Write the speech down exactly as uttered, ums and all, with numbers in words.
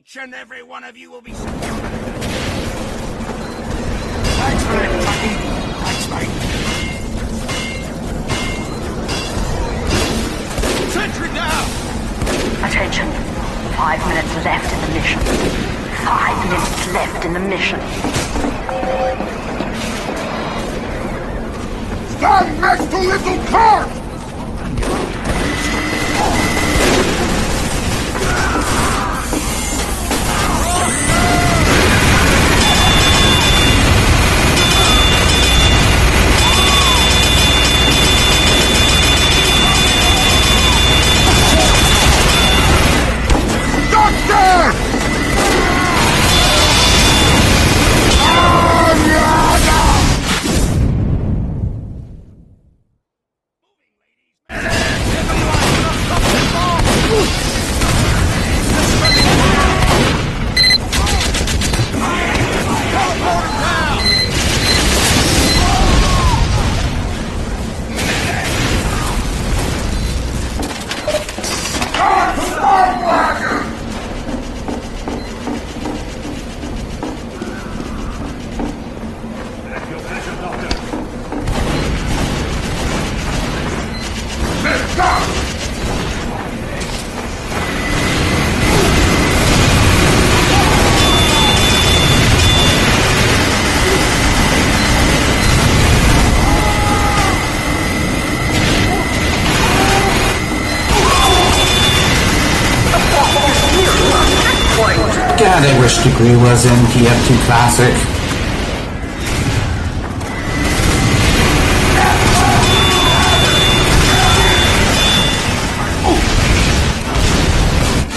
Each and every one of you will be secured. Thanks for it, buddy. Thanks, mate. Sentry down! Attention. Five minutes left in the mission. Five minutes left in the mission. Stand next to little cart! God, I wish Degree was in T F two Classic.